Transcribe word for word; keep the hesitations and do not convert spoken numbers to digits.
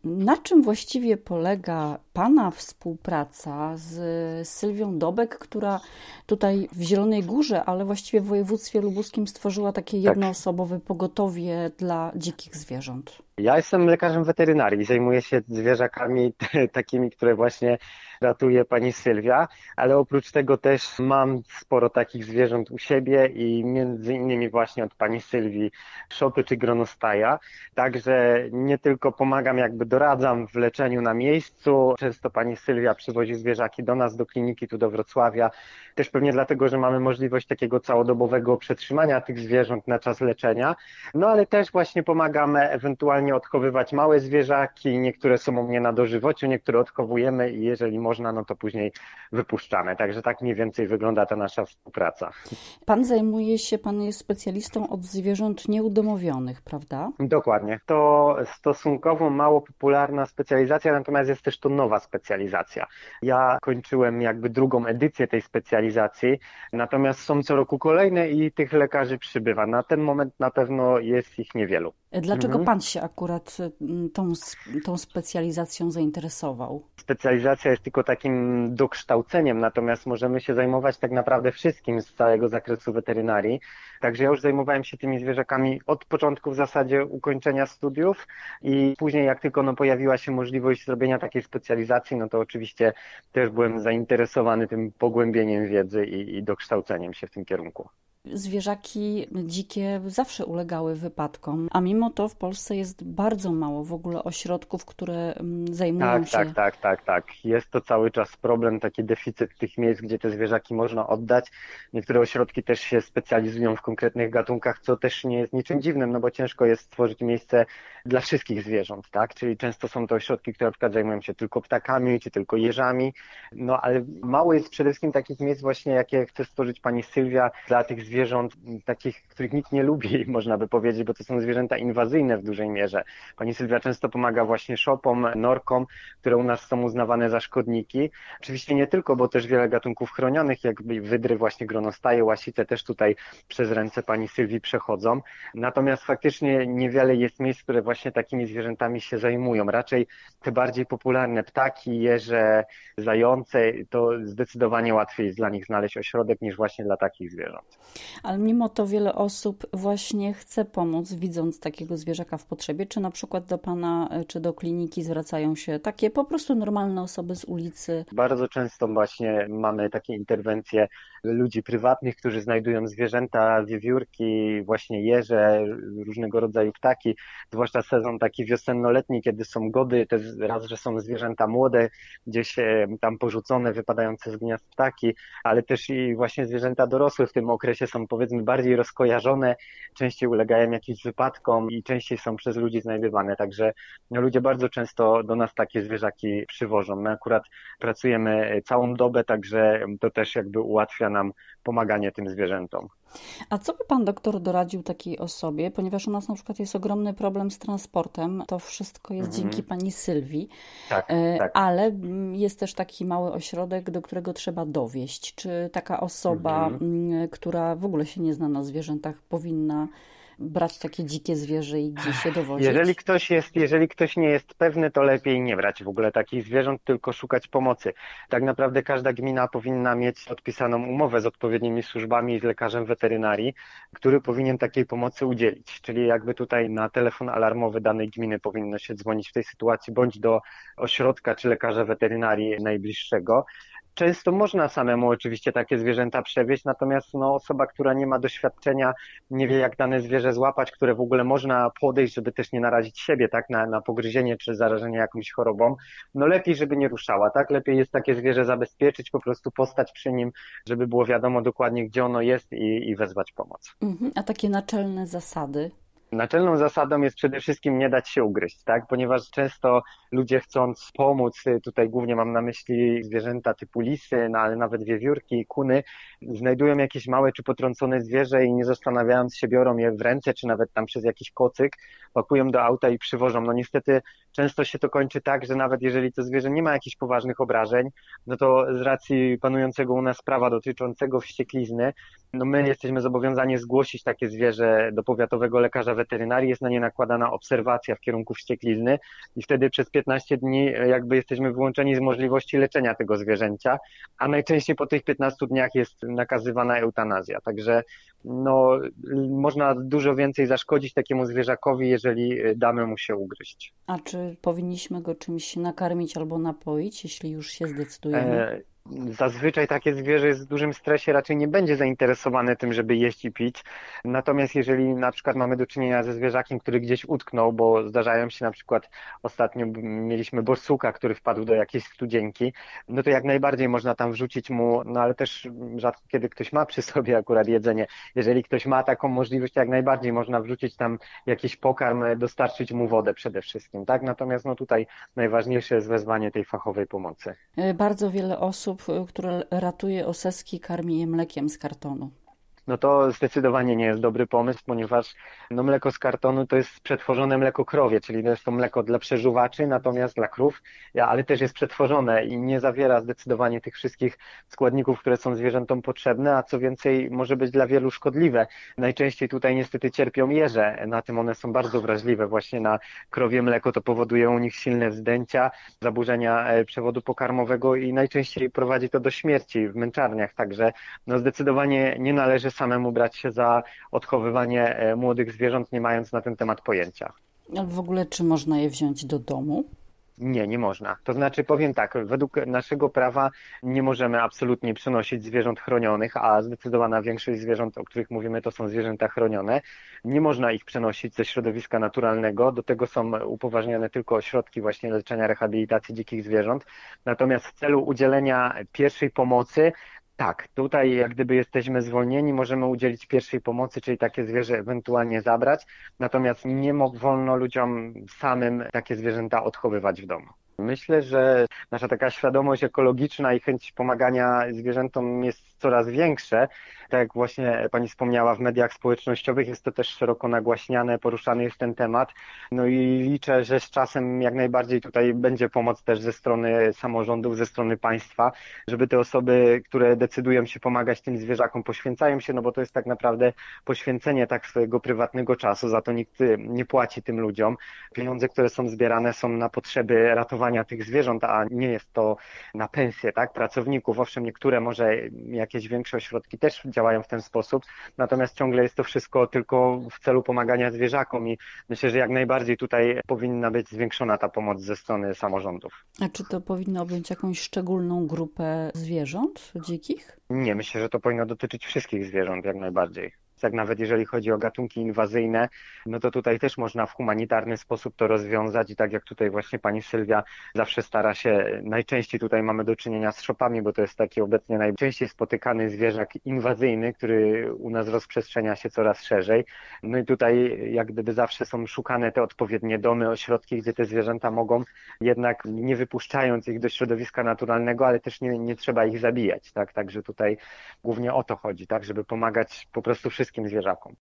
Na czym właściwie polega Pana współpraca z Sylwią Dobek, która tutaj w Zielonej Górze, ale właściwie w województwie lubuskim stworzyła takie Tak. jednoosobowe pogotowie dla dzikich zwierząt? Ja jestem lekarzem weterynarii, zajmuję się zwierzakami t- takimi, które właśnie ratuje pani Sylwia, ale oprócz tego też mam sporo takich zwierząt u siebie i między innymi właśnie od pani Sylwii szopy czy gronostaja, także nie tylko pomagam, jakby doradzam w leczeniu na miejscu, często pani Sylwia przywozi zwierzaki do nas, do kliniki, tu do Wrocławia, też pewnie dlatego, że mamy możliwość takiego całodobowego przetrzymania tych zwierząt na czas leczenia, no ale też właśnie pomagamy ewentualnie odchowywać małe zwierzaki, niektóre są u mnie na dożywociu, niektóre odchowujemy i jeżeli można, no to później wypuszczamy. Także tak mniej więcej wygląda ta nasza współpraca. Pan zajmuje się, pan jest specjalistą od zwierząt nieudomowionych, prawda? Dokładnie. To stosunkowo mało popularna specjalizacja, natomiast jest też to nowa specjalizacja. Ja kończyłem jakby drugą edycję tej specjalizacji, natomiast są co roku kolejne i tych lekarzy przybywa. Na ten moment na pewno jest ich niewielu. Dlaczego Mhm. pan się akurat mm, tą, s- tą specjalizacją zainteresował? Specjalizacja jest tylko takim dokształceniem, natomiast możemy się zajmować tak naprawdę wszystkim z całego zakresu weterynarii. Także ja już zajmowałem się tymi zwierzakami od początku w zasadzie ukończenia studiów i później jak tylko no, pojawiła się możliwość zrobienia takiej specjalizacji, no to oczywiście też byłem zainteresowany tym pogłębieniem wiedzy i, i dokształceniem się w tym kierunku. Zwierzaki dzikie zawsze ulegały wypadkom, a mimo to w Polsce jest bardzo mało w ogóle ośrodków, które mm, zajmują Tak, się. tak, tak, tak, tak. Jest to cały czas problem, taki deficyt tych miejsc, gdzie te zwierzaki można oddać. Niektóre ośrodki też się specjalizują w konkretnych gatunkach, co też nie jest niczym dziwnym, no bo ciężko jest stworzyć miejsce dla wszystkich zwierząt, tak? Czyli często są to ośrodki, które na przykład zajmują się tylko ptakami, czy tylko jeżami, no ale mało jest przede wszystkim takich miejsc właśnie, jakie chce stworzyć pani Sylwia dla tych zwierząt, takich, których nikt nie lubi, można by powiedzieć, bo to są zwierzęta inwazyjne w dużej mierze. Pani Sylwia często pomaga właśnie szopom, norkom, które u nas są uznawane za szkodniki. Oczywiście nie tylko, bo też wiele gatunków chronionych, jakby wydry, właśnie gronostaje, łasice też tutaj przez ręce pani Sylwii przechodzą. Natomiast faktycznie niewiele jest miejsc, które właśnie takimi zwierzętami się zajmują. Raczej te bardziej popularne ptaki, jeże, zające, to zdecydowanie łatwiej jest dla nich znaleźć ośrodek niż właśnie dla takich zwierząt. Ale mimo to wiele osób właśnie chce pomóc, widząc takiego zwierzaka w potrzebie, czy na przykład do pana, czy do kliniki zwracają się takie po prostu normalne osoby z ulicy. Bardzo często właśnie mamy takie interwencje ludzi prywatnych, którzy znajdują zwierzęta, wiewiórki, właśnie jeże, różnego rodzaju ptaki, zwłaszcza sezon taki wiosenno-letni, kiedy są gody, też raz, że są zwierzęta młode, gdzieś e, tam porzucone, wypadające z gniazd ptaki, ale też i właśnie zwierzęta dorosłe w tym okresie są powiedzmy bardziej rozkojarzone, częściej ulegają jakimś wypadkom i częściej są przez ludzi znajdywane, także no, ludzie bardzo często do nas takie zwierzaki przywożą. My akurat pracujemy całą dobę, także to też jakby ułatwia nam pomaganie tym zwierzętom. A co by pan doktor doradził takiej osobie, ponieważ u nas na przykład jest ogromny problem z transportem, to wszystko jest dzięki Mhm. pani Sylwii, Tak, e, tak. ale mm, jest też taki mały ośrodek, do którego trzeba dowieść. Czy taka osoba, Mhm. mm, która w ogóle się nie zna na zwierzętach, powinna brać takie dzikie zwierzę i gdzieś je Jeżeli dowozić? ktoś jest, jeżeli ktoś nie jest pewny, to lepiej nie brać w ogóle takich zwierząt, tylko szukać pomocy. Tak naprawdę każda gmina powinna mieć podpisaną umowę z odpowiednimi służbami i z lekarzem weterynarii, który powinien takiej pomocy udzielić. Czyli jakby tutaj na telefon alarmowy danej gminy powinno się dzwonić w tej sytuacji, bądź do ośrodka czy lekarza weterynarii najbliższego. Często można samemu oczywiście takie zwierzęta przewieźć, natomiast no, osoba, która nie ma doświadczenia, nie wie jak dane zwierzę złapać, które w ogóle można podejść, żeby też nie narazić siebie tak, na, na pogryzienie czy zarażenie jakąś chorobą, no lepiej, żeby nie ruszała, tak? Lepiej jest takie zwierzę zabezpieczyć, po prostu postać przy nim, żeby było wiadomo dokładnie, gdzie ono jest i, i wezwać pomoc. Mhm. A takie naczelne zasady? Naczelną zasadą jest przede wszystkim nie dać się ugryźć, tak? Ponieważ często ludzie chcąc pomóc, tutaj głównie mam na myśli zwierzęta typu lisy, no ale nawet wiewiórki, kuny, znajdują jakieś małe czy potrącone zwierzę i nie zastanawiając się biorą je w ręce, czy nawet tam przez jakiś kocyk, pakują do auta i przywożą. No niestety często się to kończy tak, że nawet jeżeli to zwierzę nie ma jakichś poważnych obrażeń, no to z racji panującego u nas prawa dotyczącego wścieklizny, no my jesteśmy zobowiązani zgłosić takie zwierzę do powiatowego lekarza lekarza weterynarii, jest na nie nakładana obserwacja w kierunku wścieklizny i wtedy przez piętnaście dni jakby jesteśmy wyłączeni z możliwości leczenia tego zwierzęcia, a najczęściej po tych piętnastu dniach jest nakazywana eutanazja. Także no, można dużo więcej zaszkodzić takiemu zwierzakowi, jeżeli damy mu się ugryźć. A czy powinniśmy go czymś nakarmić albo napoić, jeśli już się zdecydujemy? E, Zazwyczaj takie zwierzę jest w dużym stresie, raczej nie będzie zainteresowane tym, żeby jeść i pić. Natomiast jeżeli na przykład mamy do czynienia ze zwierzakiem, który gdzieś utknął, bo zdarzają się na przykład ostatnio mieliśmy borsuka, który wpadł do jakiejś studzienki, no to jak najbardziej można tam wrzucić mu, no ale też rzadko kiedy ktoś ma przy sobie akurat jedzenie. Jeżeli ktoś ma taką możliwość, to jak najbardziej można wrzucić tam jakiś pokarm, dostarczyć mu wodę przede wszystkim, tak? Natomiast no tutaj najważniejsze jest wezwanie tej fachowej pomocy. Bardzo wiele osób, które ratuje oseski, karmi je mlekiem z kartonu. No to zdecydowanie nie jest dobry pomysł, ponieważ no mleko z kartonu to jest przetworzone mleko krowie, czyli to jest to mleko dla przeżuwaczy, natomiast dla krów, ale też jest przetworzone i nie zawiera zdecydowanie tych wszystkich składników, które są zwierzętom potrzebne, a co więcej może być dla wielu szkodliwe. Najczęściej tutaj niestety cierpią jeże, na tym one są bardzo wrażliwe właśnie na krowie mleko, to powoduje u nich silne wzdęcia, zaburzenia przewodu pokarmowego i najczęściej prowadzi to do śmierci w męczarniach, także no zdecydowanie nie należy samemu brać się za odchowywanie młodych zwierząt, nie mając na ten temat pojęcia. Ale w ogóle czy można je wziąć do domu? Nie, nie można. To znaczy powiem tak, według naszego prawa nie możemy absolutnie przenosić zwierząt chronionych, a zdecydowana większość zwierząt, o których mówimy, to są zwierzęta chronione. Nie można ich przenosić ze środowiska naturalnego, do tego są upoważnione tylko ośrodki właśnie leczenia, rehabilitacji dzikich zwierząt. Natomiast w celu udzielenia pierwszej pomocy tak, tutaj jak gdyby jesteśmy zwolnieni, możemy udzielić pierwszej pomocy, czyli takie zwierzę ewentualnie zabrać, natomiast nie wolno ludziom samym takie zwierzęta odchowywać w domu. Myślę, że nasza taka świadomość ekologiczna i chęć pomagania zwierzętom jest coraz większe. Tak jak właśnie Pani wspomniała, w mediach społecznościowych jest to też szeroko nagłaśniane, poruszany jest ten temat. No i liczę, że z czasem jak najbardziej tutaj będzie pomoc też ze strony samorządów, ze strony państwa, żeby te osoby, które decydują się pomagać tym zwierzakom, poświęcają się, no bo to jest tak naprawdę poświęcenie tak swojego prywatnego czasu, za to nikt nie płaci tym ludziom. Pieniądze, które są zbierane, są na potrzeby ratowania tych zwierząt, a nie jest to na pensję, tak, pracowników. Owszem, niektóre może jakieś większe ośrodki też działają w ten sposób, natomiast ciągle jest to wszystko tylko w celu pomagania zwierzakom i myślę, że jak najbardziej tutaj powinna być zwiększona ta pomoc ze strony samorządów. A czy to powinno objąć jakąś szczególną grupę zwierząt dzikich? Nie, myślę, że to powinno dotyczyć wszystkich zwierząt jak najbardziej. Tak nawet jeżeli chodzi o gatunki inwazyjne, no to tutaj też można w humanitarny sposób to rozwiązać i tak jak tutaj właśnie pani Sylwia zawsze stara się, najczęściej tutaj mamy do czynienia z szopami, bo to jest taki obecnie najczęściej spotykany zwierzak inwazyjny, który u nas rozprzestrzenia się coraz szerzej. No i tutaj jak gdyby zawsze są szukane te odpowiednie domy, ośrodki, gdzie te zwierzęta mogą, jednak nie wypuszczając ich do środowiska naturalnego, ale też nie, nie trzeba ich zabijać, tak? Także tutaj głównie o to chodzi, tak, żeby pomagać po prostu wszystkim zwierzakom.